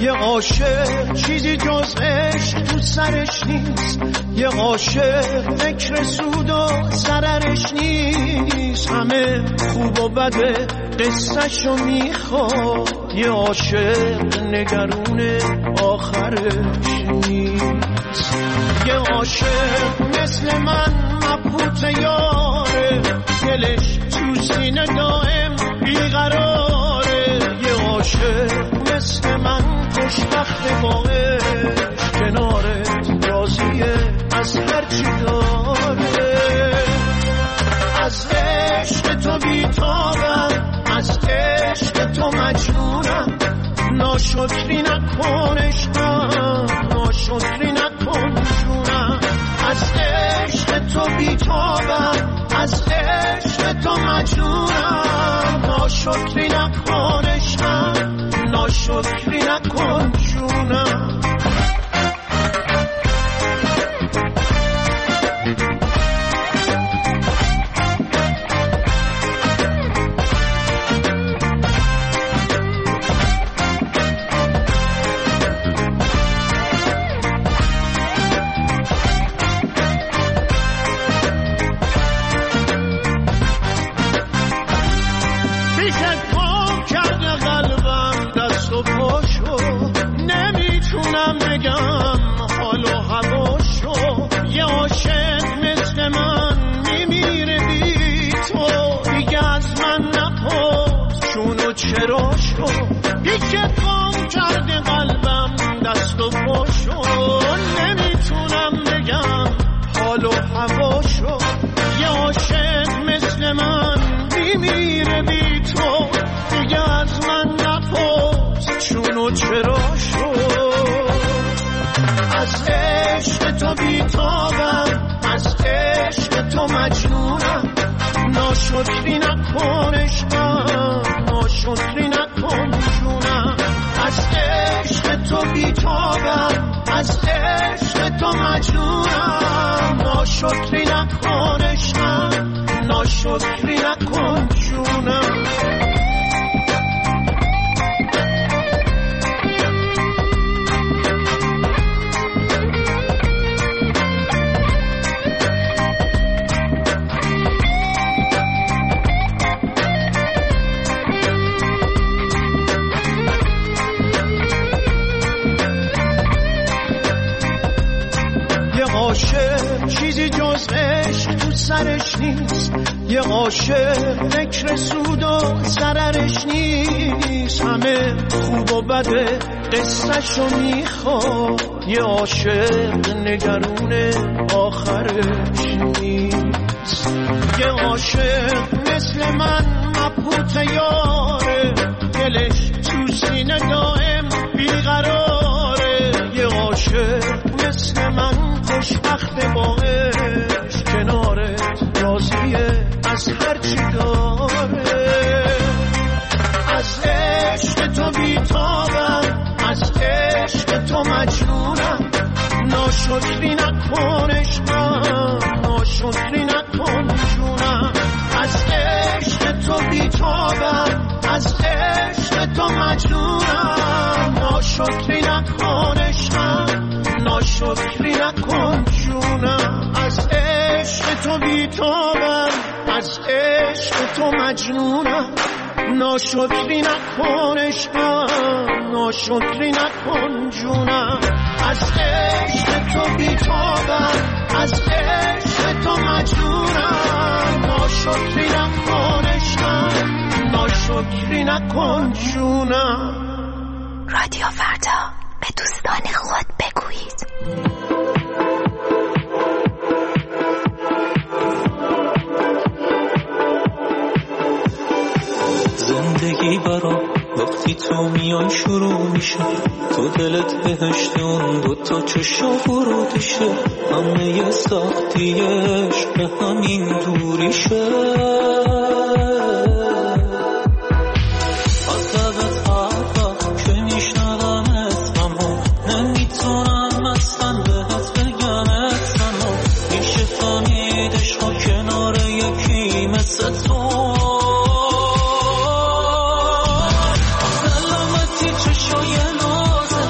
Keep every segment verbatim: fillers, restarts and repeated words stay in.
یه عاشق چیزی جز عشق تو سرش نیست، یه عاشق فکر سود و ضررش نیست، همه خوب و بده قصه‌شو میخواد، یه عاشق نگرون آخرش نیست. یه عاشق مثل من مبهوت یاره، دلش تو سینه دائم بیقراره، یه عاشق مثل من خوشبخت با عشق، کنارت راضیه از هرچی داره. از عشق تو بیتابم، از عشق تو مجنونم، ناشکری نکن عشقم، ناشکری نکن جونم. از عشق تو بیتابم، از عشق تو مجنونم، ناشکری نکن عشقم، ناشکری نکن جونم. چرا شو یکی گم کرده قلبم دست و پاشو، نمیتونم بگم حال و هواشو، یه عاشق مثل من میمیره بی تو، دیگه از من نپرس چون و چرا شو. از عشق تو بیتابم، از عشق تو مجنونم، ناشکری نکن عشقم، ناشکری نکن جونم. از عشق تو بیتابم، از عشق تو مجنونم، ناشکری نکن عشقم، ناشکری نکن جونم. عاشق چیزی جز عشق تو سرش نیست، یه عاشق فکر سود و ضررش نیست، همه خوب و بده قصه‌شو میخواد، یه عاشق نگرون آخرش نیست. یه عاشق مثل من مبهوت یاره، دلش تو سینه دائم بیقراره، یه عاشق مثل من خوشبخت با عشق، کنارت راضیه از هرچی داره. از عشق تو بیتابم، از عشق تو مجنونم، ناشکری نکن عشقم، ناشکری نکن جونم. از عشق تو بیتابم، از عشق تو مجنونم، ناشکری نکن عشقم، ناشکری نکن جونم. از عشق تو بیتابم، از عشق تو مجنونم، ناشکری نکن عشقم، ناشکری نکن جونم. از عشق تو بیتابم، از عشق تو مجنونم، ناشکری نکن عشقم، ناشکری نکن جونم. رادیو فردا، به دوستان خود بگویید. زندگی برام وقتی تو میای شروع میشه، تو دلت بهشتون دوتا چشا فرودشه، همه سختیش به همین دوریشه. سلامتی چشای نازه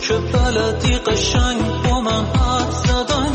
چه بلدی قشنگ با من حد زدن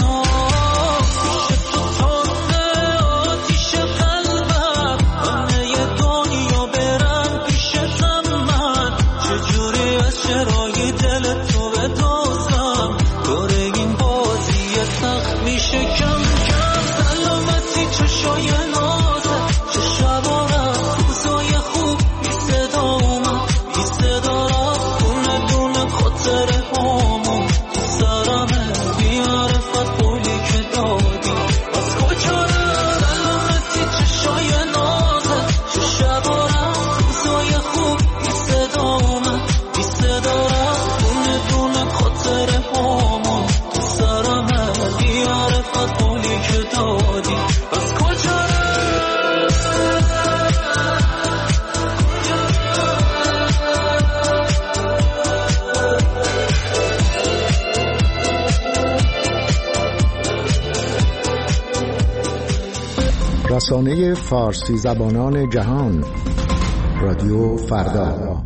رسانه فارسی زبانان جهان رادیو فردا.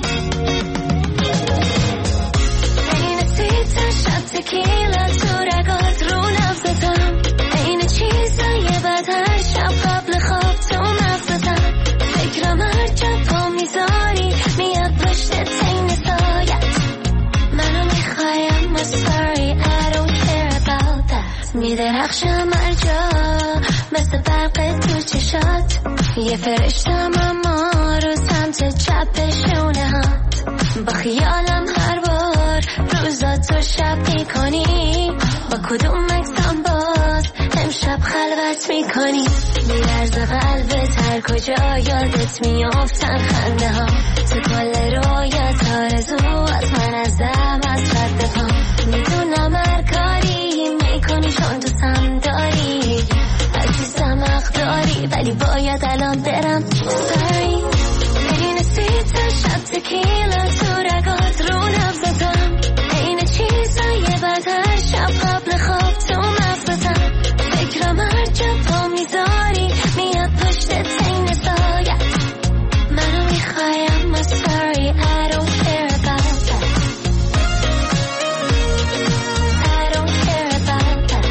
میدرخشم هرجا مثل برق تو چشات، یه فرشتم اما رو سمت چپ شونه هات. با خیالم هر بار روزا تو شب میکنی، با کدوم مکسم باز امشب خلوت میکنی. میرز قلبت هر کجا یادت میافتن خنده ها، تو کل رویت آرزو از من ازم از رد پا. میدونم هر کاری میکنی چون دوستم داری، عزیزم حق داری ولی باید الان برم. Sorry این سیتا شب تکیلا تو رگات رو نبزدم، این چیزای بد هر شب قبل خواب تو مغزتم. فکرم هر جا پا میذاری میاد پشت سین سایت، منو میخوایم. I'm sorry I don't care about that. I don't care about that.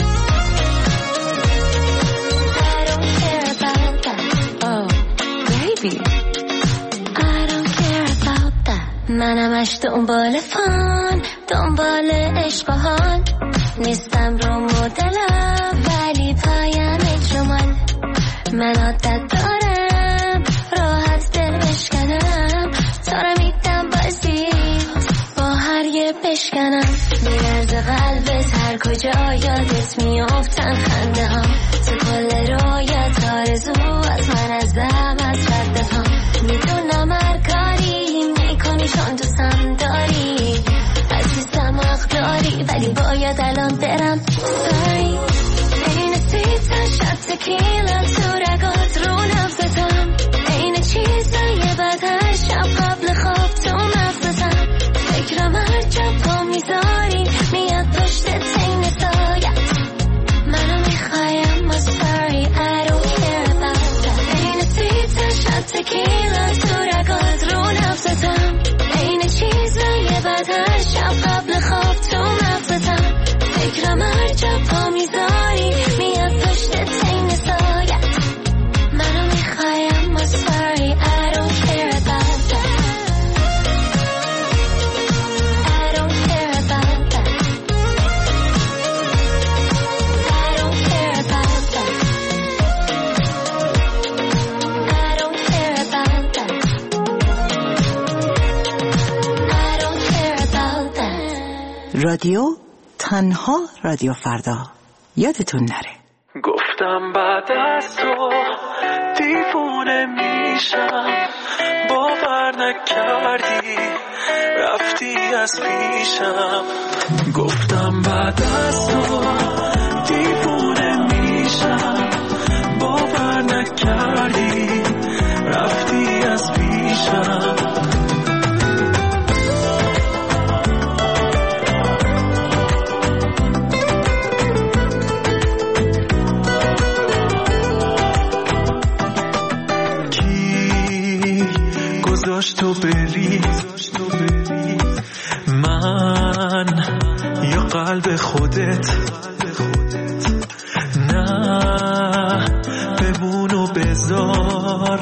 I don't care about that. Oh baby I don't care about that. منمش دنبال فان، دنبال عشق و حال، نیستم رو مدلم ولی پایم جمال. من عادت دارم راحت دل بشکنم، تا رو میدم بازی با هر یه بشکنم. میرز قلبت هر کجا یادت میافتن خنده ها، تو کل رویت آرزو از من ازم از رد پا. میدونم هر کاری میکنی چون دوستم داری، عزیزم حق داری ولی باید الان برم. Sorry این سیتا شب تکیلا تو رگات رو نبزدم، این چیزای بد هر شب قبل خواب تو مغزتم. فکرم هر جا پا میذاری میاد پشت سین سایت، منو میخوایم. I'm sorry I don't care about that. این سیتا شب تکیلا تو رگات رو نبزدم، این چیزای بد هر شب قبل خواب تو مغزتم. فکرم هر جا پا میذاری میاد پشت سین سایت، منو میخوایم. I'm sorry I don't care about that. I don't care about that. I don't care about that. I don't care about that. I don't care about that. رادیو تنها رادیو فردا، یادتون نره. گفتم بعد از تو دیوونه میشم، باور نکردی رفتی از پیشم. گفتم بعد از تو دیوونه میشم، باور نکردی رفتی از پیشم. گذاشت تو بری من قلب خودت. نه بمون و بذار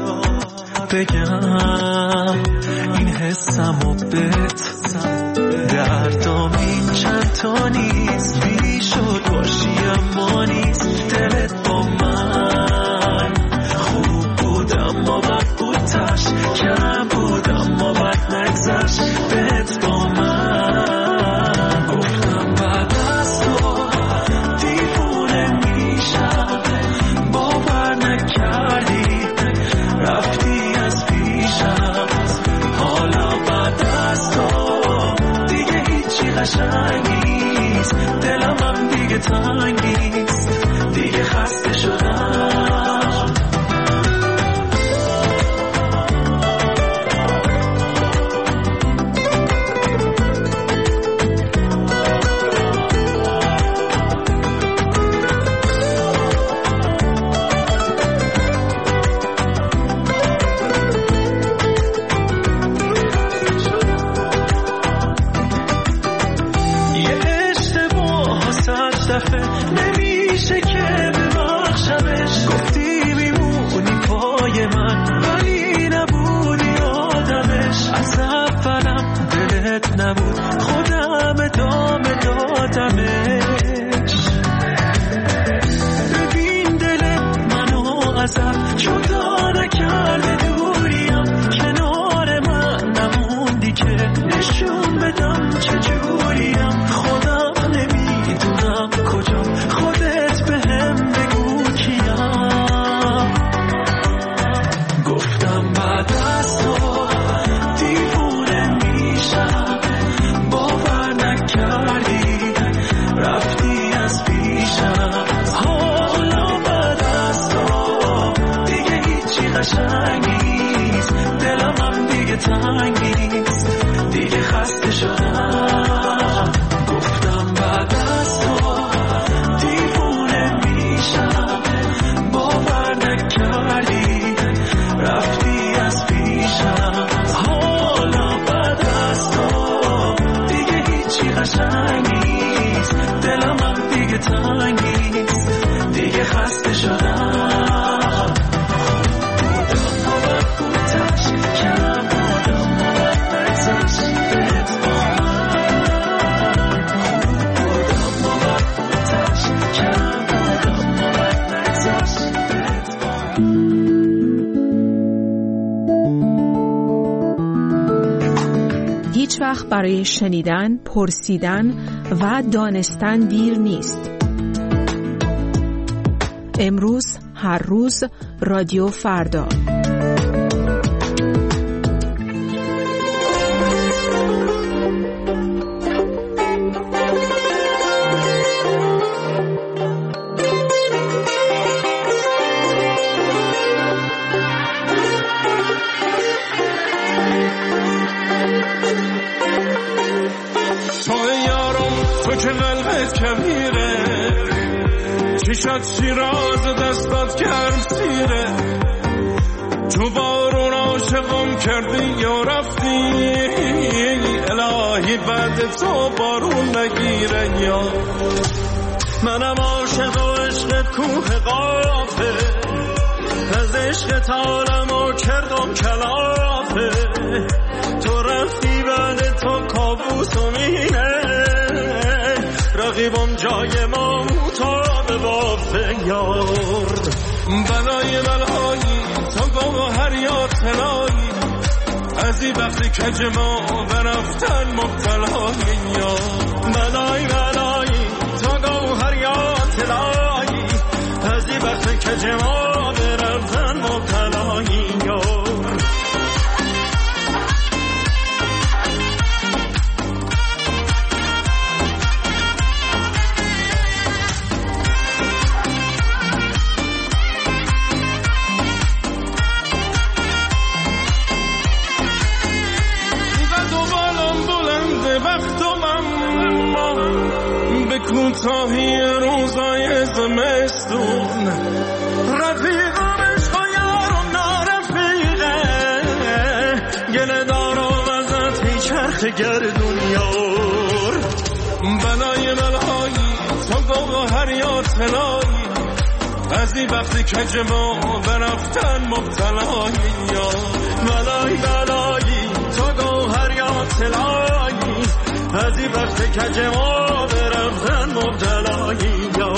بگم این حسم و بت. دردام این چند تا نیست، بی شد باشی اما نیست. دلت با من خوب بود اما بد بود، تش کم بود اما بد نگذشت. بهت با من گفتم بعد از تو دیوونه میشم، باور نکردی رفتی از پیشم. حالا بعد از تو دیگه هیچی قشنگ نیست، دلم هم دیگه تنگ نیست، دیگه خسته شدم. نمیشه که ببخشمش، گفتی میمونی پای من ولی نبودی آدمش. از اولم دلت نبود، خودم ادامه دادمش. ببین دلت منو ازم جدا نکرده، دوریم کنار من نموندی که نشون بدم چجوریم. خودم نمیدونم کجا، خودت به هم بگو کیم. گفتم بعد از تو دیوونه میشم، باور نکردی رفتی از پیشم. حالا بعد از تو دیگه هیچی قشنگ نیست، دلم هم دیگه تنگ نیست، دیگه خسته شدم. گفتم بعد از تو دیوونه میشم، باور نکردی رفتی از پیشم. حالا بعد از تو دیگه هیچی قشنگ نیست، دلم هم دیگه تنگ نیست، دیگه خسته شدم. بودم و بد بود، تش کم بودم و بد نگذشت. بهت با من خوب بودم و بد بود، تش کم بودم و بد نگذشت. بهت با من. هیچ وقت برای شنیدن، پرسیدن و دانستن دیر نیست. امروز، هر روز، رادیو فردا. چشات شیراز دستات گرم سیره، تو بارون عاشقم کردی یا رفتی. الهی بعد تو بارون نگیره، یا منم عاشق و عشق کوه قافه، از عشق تالم و کردم کلافه. تو رفتی بعد تو کابوس و مینه، رقیبم جای ما مطابق بافه. یار بلای بلایی تا گوهر یا طلایی، از این وقتی کج ما برفتن مبتلایی. یار بلای بلایی تا گوهر یا طلایی، از این وقتی کج ما برفتن مبتلایی. یار کوتاهی روزای زمستون، رفیقم عشق یارم نارفیقه، گله دارم ازت هی چرخ گردون. یار بلای هر یا تلایی از این وقتی که ما برفتن مبتلایی یا بلایی بلایی تو گوهر یا تلایی از این وقتی که ما برفتن مبتلایی یا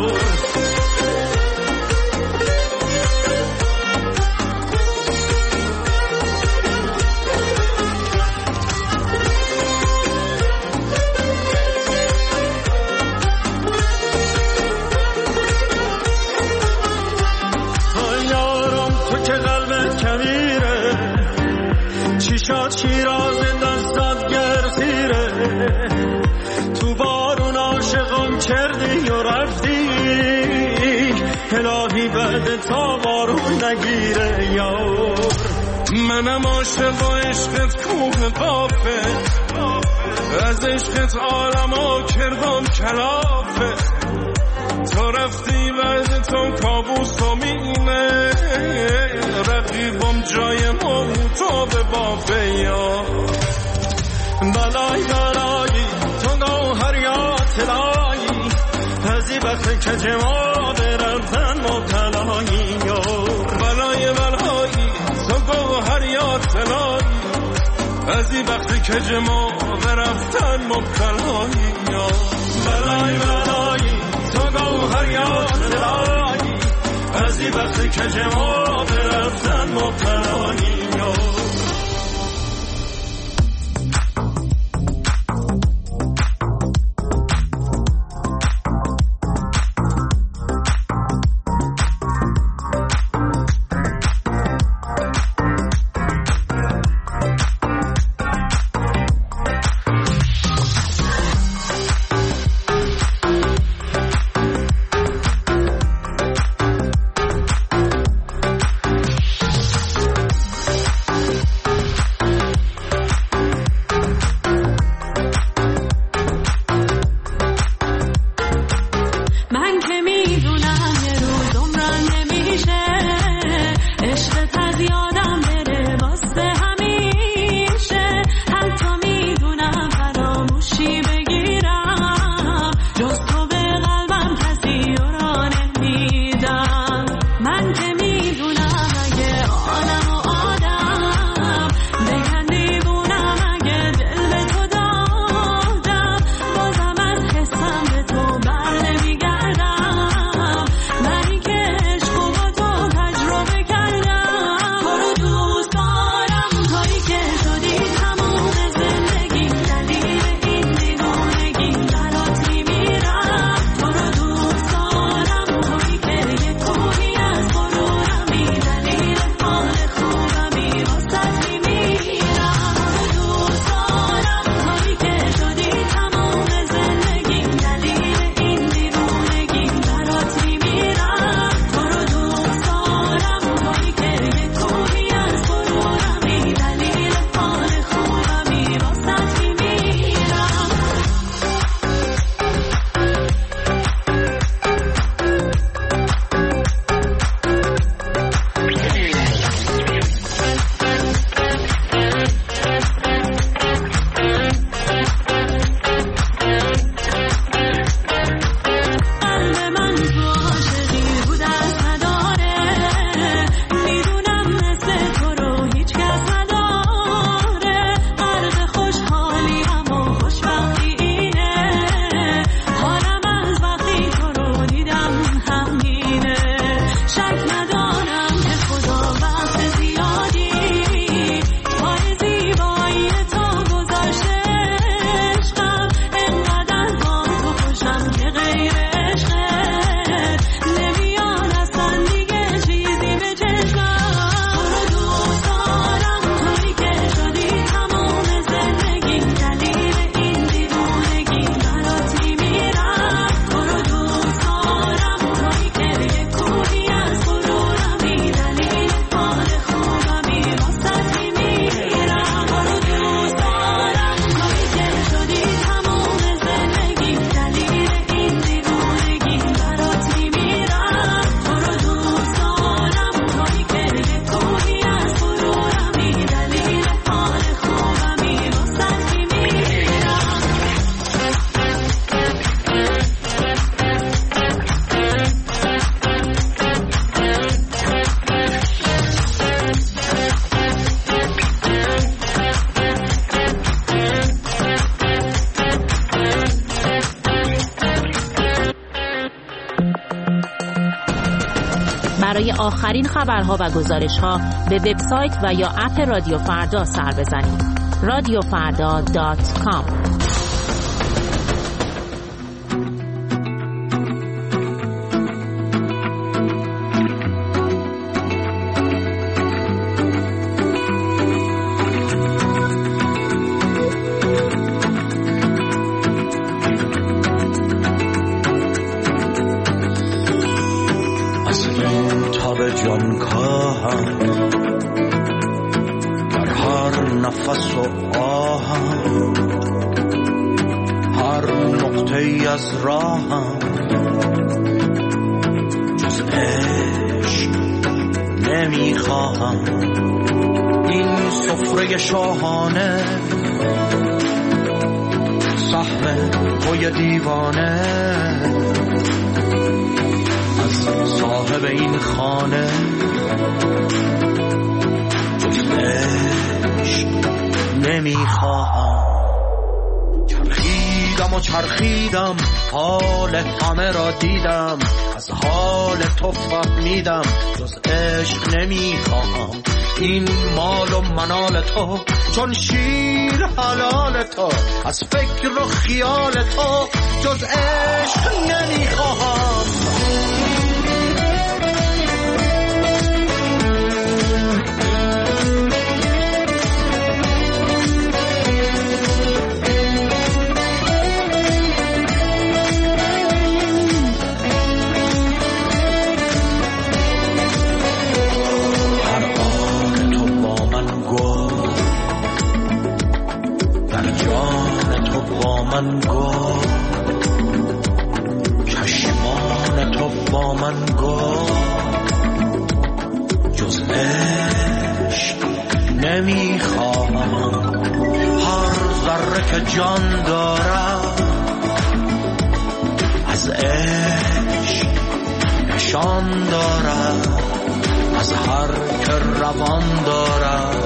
چیشات شیراز دستات گرزیره تو بارون عاشقم کردی و رفتی الهی بعد تا بارون نگیره یار منم عاشق و عشقت کوه قافه از عشقت عالمو کردم کلافه تو رفتی بعد تو کابوس و مینه رقیبم جای موتا به بافه یا بلای بلایی تو گوهر یا تلایی از این وقت که جما برفتن مبتلایی یا بلای بلایی تو گوهر یا تلایی از این وقت که جما برفتن مبتلایی یا بلای بلایی تو گوهر یا تلایی از این وقت که جما برفتن مبتلایی یا برای آخرین خبرها و گزارش‌ها به وبسایت و یا اپ رادیو فردا سر بزنید. رادیو فردا دات کام. شاهانه سهم توی دیوانه از صاحب این خانه جز عشق نمیخواهم. چرخیدم و چرخیدم حال همه را دیدم، از حال تو فهمیدم جز عشق نمیخواهم. این مال و منال تو چون شیر حلال تو، از فکر و خیال تو جز عشق نمیخواهم. من گو چشمان تو با من گو جز عشق نمیخواهم. هر ذره که جان دارم از عشق نشان دارم، از هر که روان دارم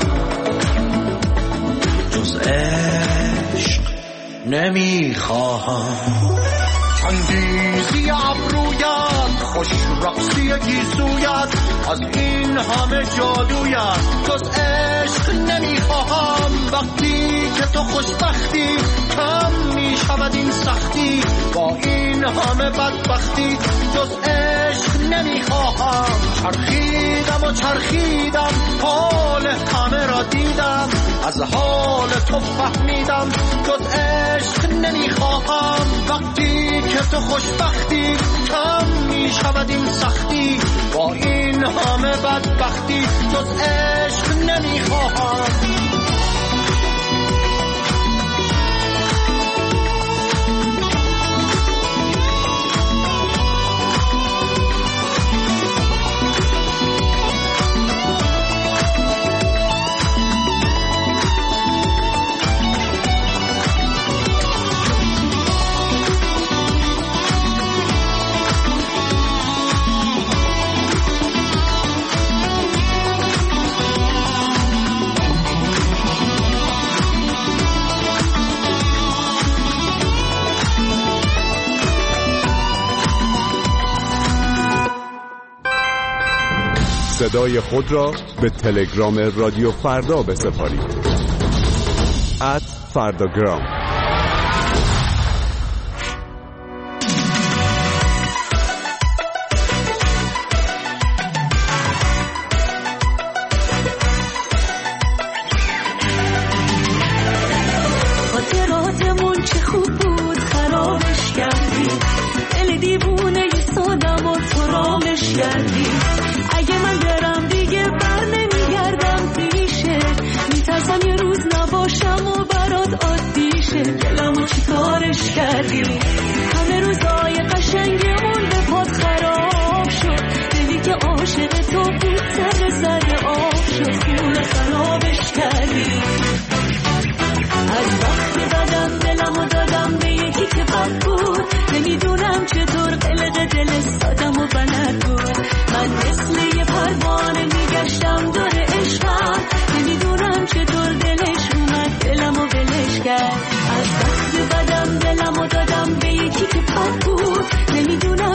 جز عشق نمیخواهم. چنگیزی ابرویت، خوش رقصی گیسویت، از این همه جادویت جز عشق نمیخواهم. وقتی که تو خوشبختی کم میشود این سختی، با این همه بدبختی جز عشق نمیخواهم. چرخیدم و چرخیدم حال همه را دیدم، از حال تو فهمیدم جز عشق نمیخواهم. وقتی که تو خوشبختی کم میشود این سختی، با این همه بدبختی جز عشق نمیخواهم. صدای خود را به تلگرام رادیو فردا بسپارید. ات فرداگرام. خاطراتمون چه خوب بود خرابش کردی، دل دیوونه ی سادم و تو رامش کردی. اگه من برم دیگه بر نمیگردم پیشه، میترسم یه روز نباشم و برات عادی شه. دلمو چی کارش کردی، همه روزای قشنگمون به پات خراب شد. دلی که عاشق تو بود سر سر آب شد، خونه خرابش کردی. از وقتی بدم دلمو دادم به یکی که بد بود، نمیدونم چطور قلق دل سادم و بلد بود. من مثل یه پروانه میگشتم دور عشقم، نمیدونم چطور دلش اومد دلمو ولش کرد. از وقتی بدم دلمو دادم به یکی که بد بود، نمیدونم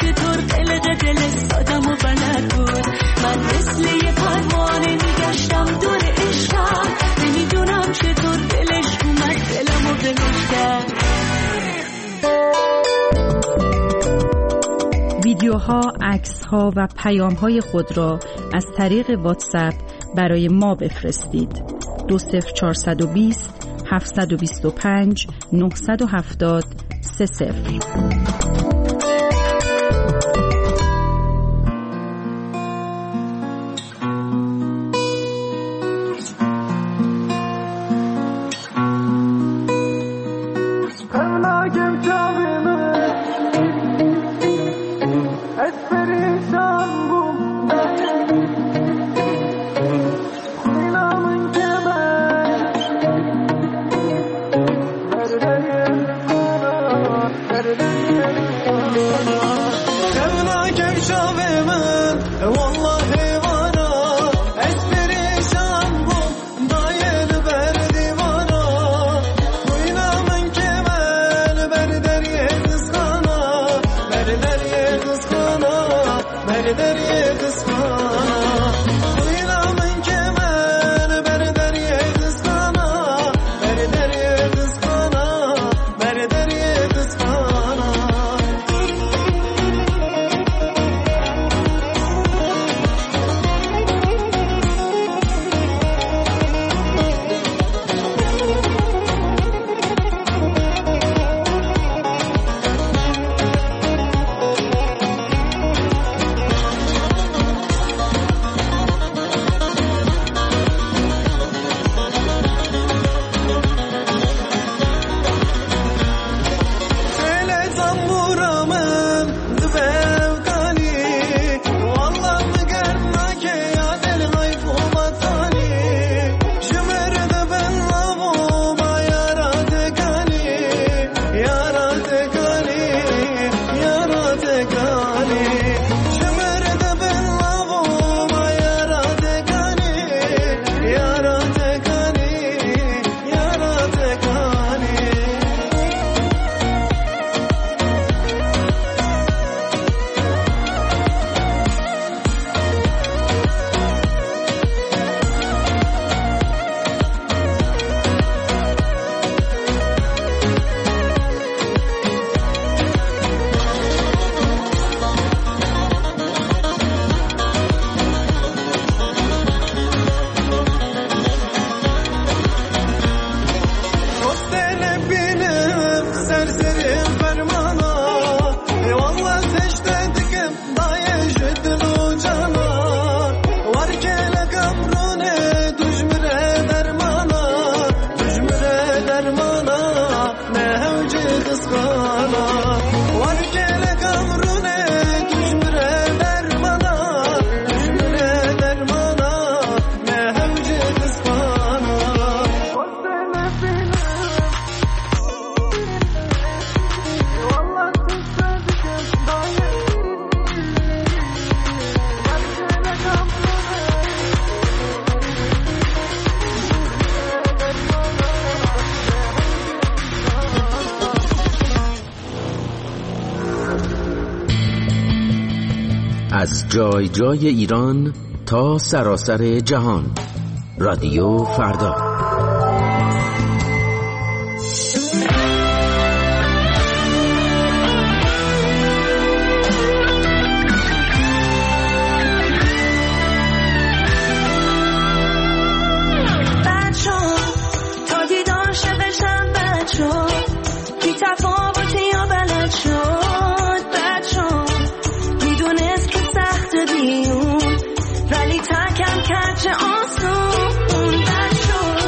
چطور قلق دل سادم و بلد بود. من مثل یه پروانه میگشتم دور عشقم، نمیدونم چطور دلش اومد دلمو بهش کرد. ویدیوها، عکس‌ها و پیام‌های خود را از طریق واتساپ برای ما بفرستید. دو صفر چهارصد و بیست هفتصد و بیست و پنج نهصد و هفتاد سه صفر. از جای جای ایران تا سراسر جهان، رادیو فردا. ولی تکم کج آسون بد شد.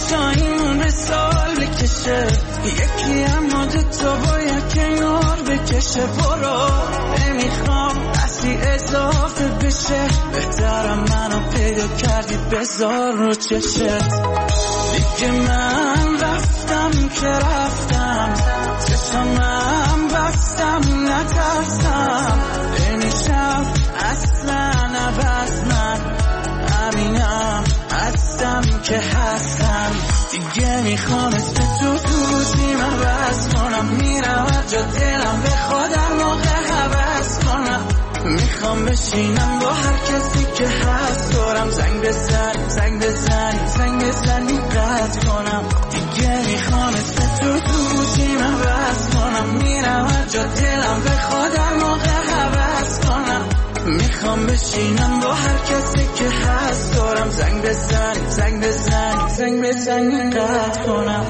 شاهین به سال بکشه یکی اما دوتا باید کنار بکشه برو نمیخوام دستی اضافه بشه بهترم منو پیدا کردی بذار رو چشت دیگه من رفتم که رفتم چشمم بستم نترسم نمیشم اصلا عوض من همینم هستم که هستم دیگه میخوام اسم تو تو روزیم عوض کنم میرم هر جا دلم به خودم موقع حوض کنم میخوام بشینم با هر کسی که هست دارم زنگ بزنی زنگ بزنی زنگ بزنی قطع کنم دیگه میخوام اسم تو تو روزیم عوض کنم میرم هر جا دلم به خودم موقع حوض کنم میخوام بشینم با هر کسی که هست دارم زنگ بزنی زنگ بزنی زنگ بزنی قطع کنم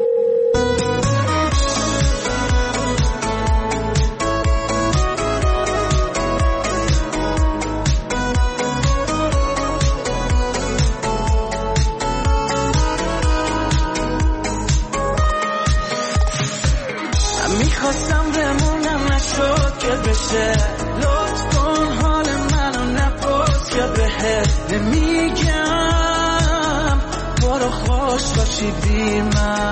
میخواستم بمونم نشد که بشه لطف کن حال منو نپرس که بهت نمیگم برو خوش باشی بی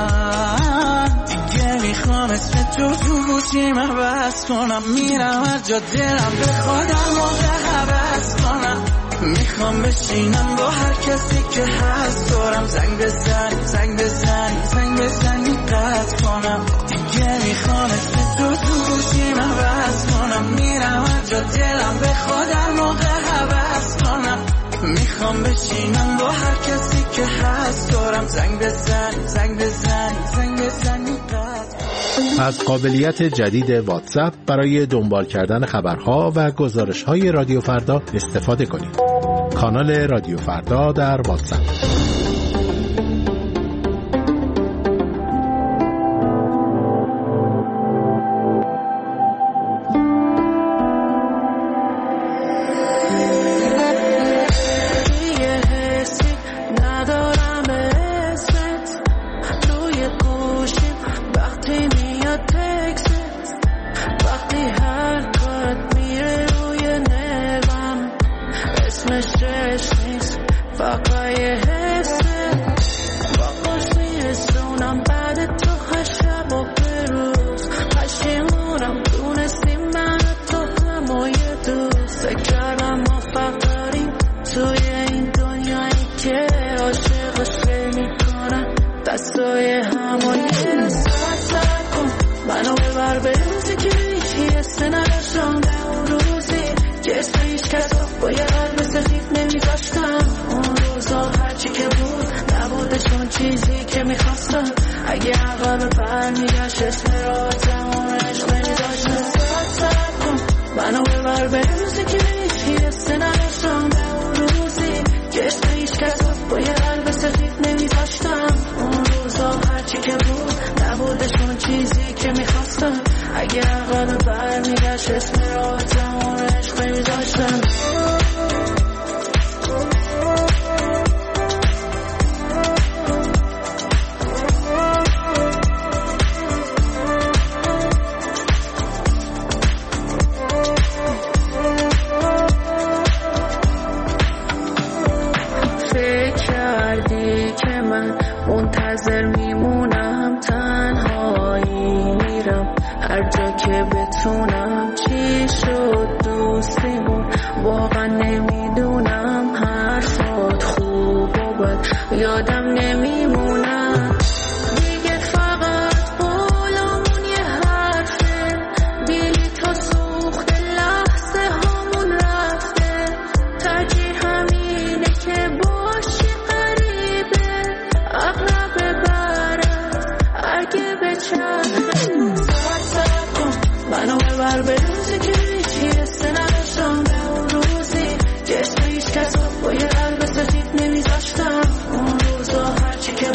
من دیگه میخوام اسم تو تو گوشیم عوض کنم میرم هر جا دلم به خودم موقع حوض کنم میخوام بشینم با هر کسی که هست دارم زنگ بزنی زنگ بزنی زنگ بزنی قطع کنم دیگه میخوام اسم تو تو گوشیم عوض کنم میرم هر جا دلم به خودم موقع حوض کنم میخوام بشینم با هر کسی که هست دارم زنگ بزنی زنگ بزنی زنگ بزنی قطع. از قابلیت جدید واتساپ برای دنبال کردن خبرها و گزارش‌های رادیو فردا استفاده کنید. کانال رادیو فردا در واتساپ. که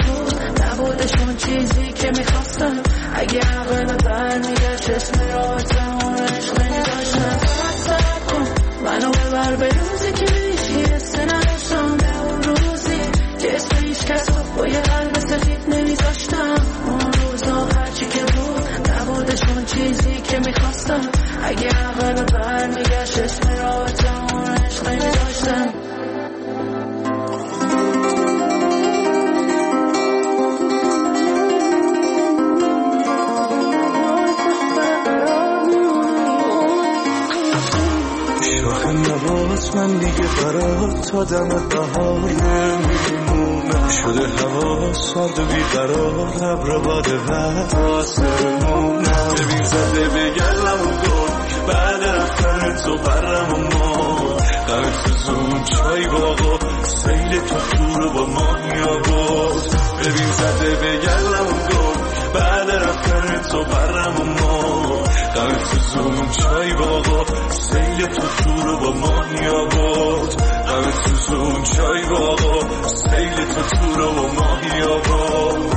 من دیگه برات تا دم بهار نمیمونم. شده هوا سرد و بیقرار، ابر باد رد آسمونم. ببین زده به گلم و گل بعد رفتن تو برم و ما غرق تو زون چای باغا سیل تو دور با ماهیا بود. ببین زده به گلم و گل بعد رفتن تو برم و ما غرق تو زون چای باغا سیل تو دور با ماهیا بود. غرق تو زون چای باغا سیل تو دور با ماهیا بود.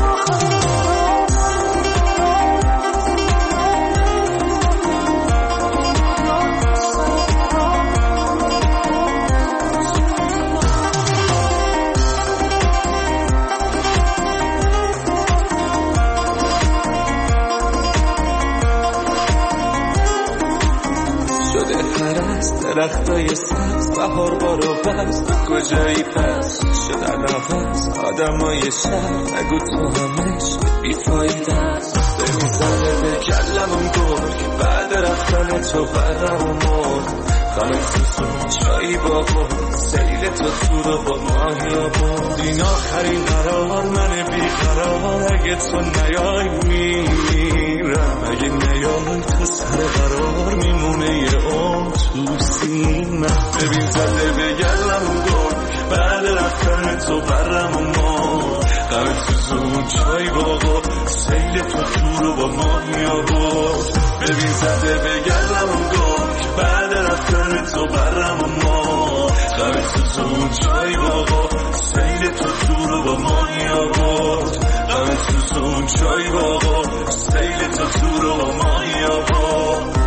درختای سبز بهار بارو بز کجایی پس شدن عوض آدمای شهر نگو تو همش بیفایده است. ببین زده به کلمم گل بعد رفتن تو برم و مرد غم تو چایی بابا سیل تو تو رو با ماهیا بود. این آخرین قرار من بیقرار اگه تو نیای میمیرم. اگه نیای تو سر قرار میمونه یه عمر تو سینم. ببین زده به گلم و گل بعد رفتن تو برم و ما غم تو زون چای باقا سیل تو تو رو با ماهیا بود. ببین زده به گلم و گل بعد رفتن تو برم و ما غم تو زون چای باقا سیل تو تو رو با ماهیا بود. غم تو زون چای باقا سیل تو تو رو با ماهیا بود.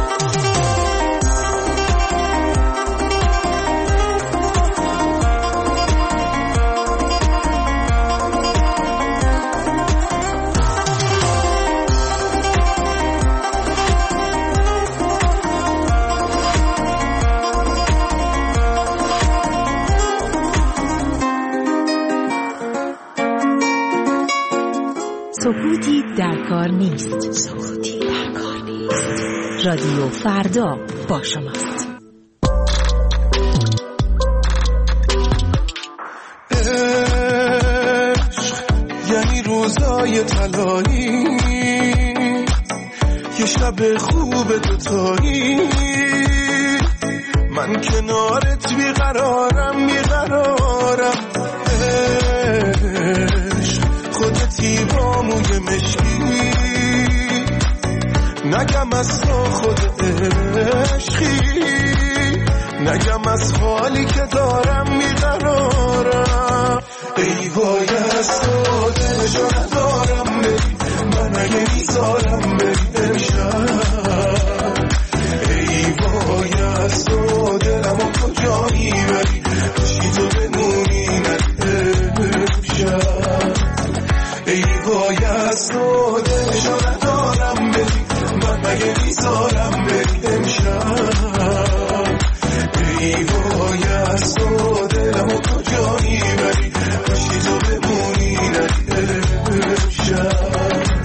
سکوتی در کار نیست. سکوتی در کار نیست. رادیو فردا با شماست. عشق یعنی روزای طلایی، یه شب خوب دوتایی، من کنارت بیقرارم بیقرارم. خودتی با موی مشکی، نگم از تو خود عشقی، نگم از حالی که دارم میقرارم. ای وای از تو دلشو ندارم بری، من اگه میذارم بری امشب. ای وای از تو دلمو کجا میبری، کشی تو بمونی نده امشب. ای وای از تو دلشو ندارم بری، من مگه میذارم بری امشب. ای وای از تو دلمو کجا میبری، کاشی تو بمونی نده امشب.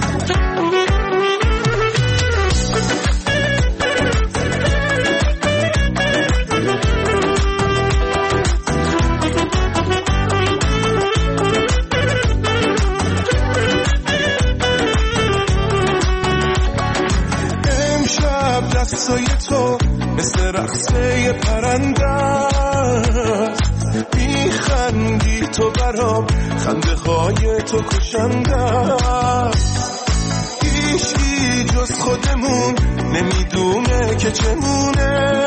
دستای تو مثل رقصه پرنده است، میخندی تو برام خنده های تو کشنده است. هیچی جز خودمون نمیدونه که چمونه،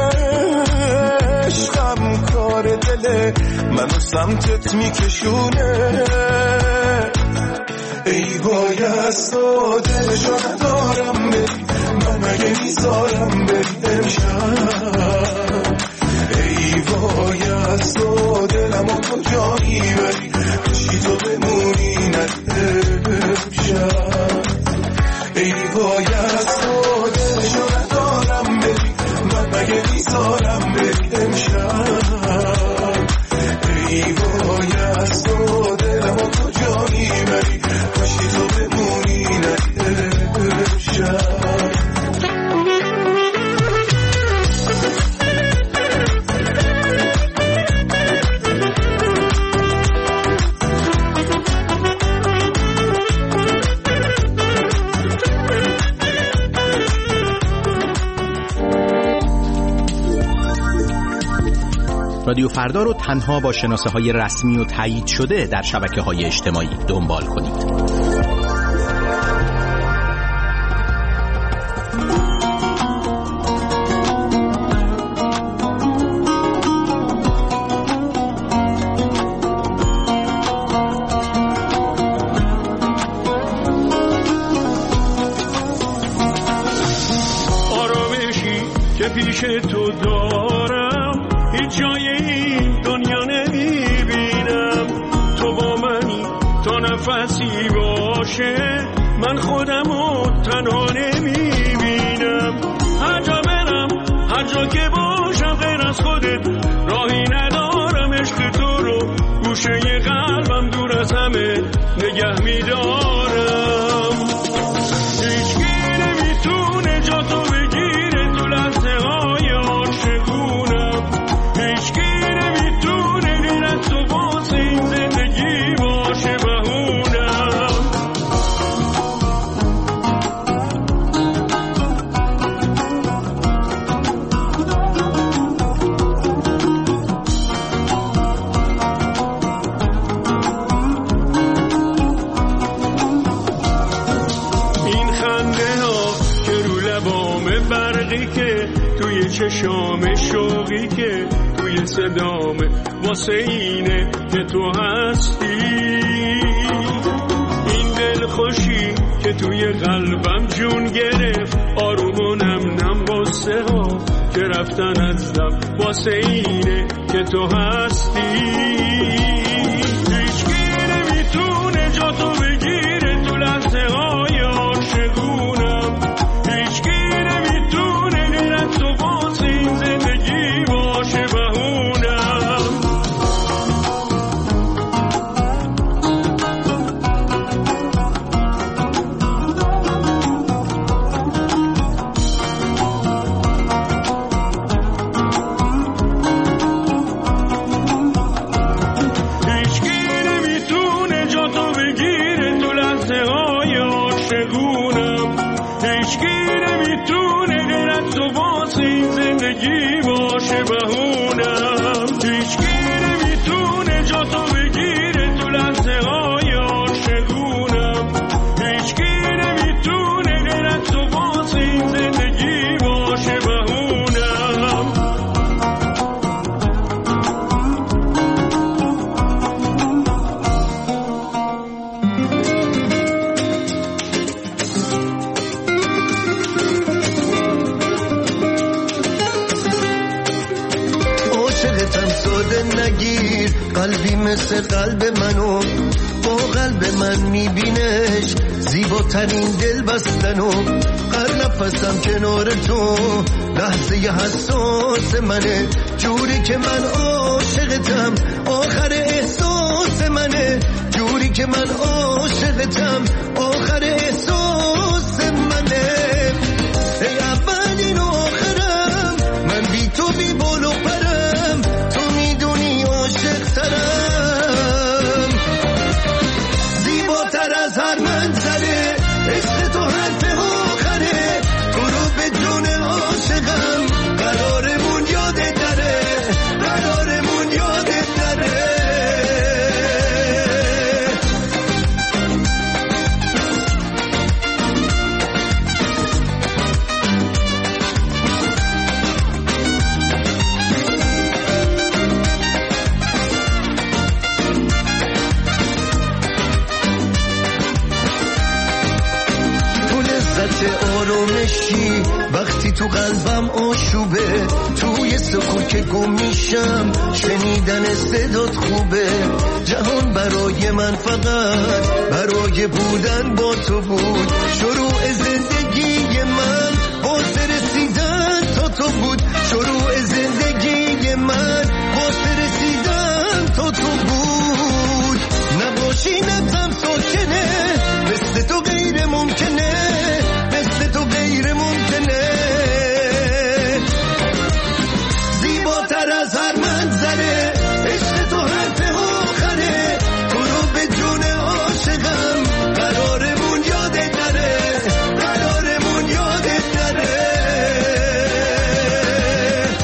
عشقم کار دل منو سمتت میکشونه. ای وای از تو دلشو ندارم بری، من اگه میذارم بری امشب. ای وای از تو دلمو کجا میبری، کشی تو بمونی نده امشب. ای وای از تو دلشو ندارم بری، من اگه میذارم بری امشب. ای وای از تو دلمو کجا میبری، کشی تو بمونی نده امشب. رادیو فردا رو تنها با شناسه های رسمی و تایید شده در شبکه های اجتماعی دنبال کنید. پیش تو دارم هیچ جای این دنیا نمیبینم، تو با منی تا نفسی باشه، من خودمو تنها نمیبینم. هر جا برم هر جا که باشم غیر از خودت راهی ندارم، عشق تو رو گوشه قلبم دور از همه نگه میدارم. هیچکی نمیتونه جا تو بگیره تو لحظه های عاشقونم، هیچکی نمیتونه غیر از تو واسه این زندگی باشه بهونم. این خنده ها که رو لبام برقی که توی چشام شوقی که توی صدامه واسه اینه که تو هستی، این دل خوشی که توی قلبم جون گرفت آروم و نم نم واسه ها که رفتن از دم واسه اینه که تو هستی. هیچکی نمیتونه جا تو بگیره تو لحظه های عاشقونم، هیچکی نمیتونه غیر از تو واسه این زندگی باشه بهونم. هیچکی نمیتونه جا تو بگیره تو لحظه های عاشقونم، هیچکی نمیتونه غیر از تو واسه این زندگی باشه بهونم. هیچکی نمیتونه جا تو بگیره تو لحظه های عاشقونم، هیچکی نمیتونه غیر از تو واسه این زندگی باشه بهونم. عاشقتم ساده نگیر، قلبی مثل قلب منو با قلب من میبینش، زیباترین دل بستنو هر نفسم کنار تو لحظه حساس منه، جوری که من عاشقتم آخر احساس منه، جوری که من عاشقتم آخر احساس منه. ای اولین و آخرم من بی تو بی بال و پرم، تو میدونی عاشق ترم، زیباتر از هر منظره عشق تو حرف آخره، تو رو به جون عاشقم قرارمون یادت داره، قرارمون یادت داره. آرومشی وقتی تو قلبم آشوبه، توی سکوت که گم میشم شنیدن صدات خوبه، جهان برای من فقط برای بودن با تو بود، شروع زندگی من واسه رسیدن تا تو بود، شروع زندگی من واسه رسیدن تا تو بود. نباشی نبزم ساکنه مثل تو غیر ممکنه، مثل تو غیر ممکنه، زیباتر از هر منظره عشق تو حرف آخره، تو رو به جون عاشقم قرارمون یادت نره، قرارمون یادت نره.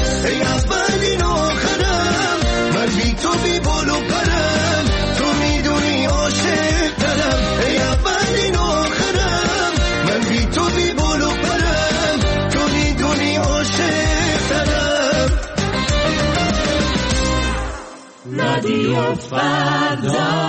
فردا.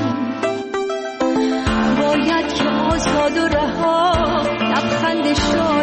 شاد و رها لبخند شاد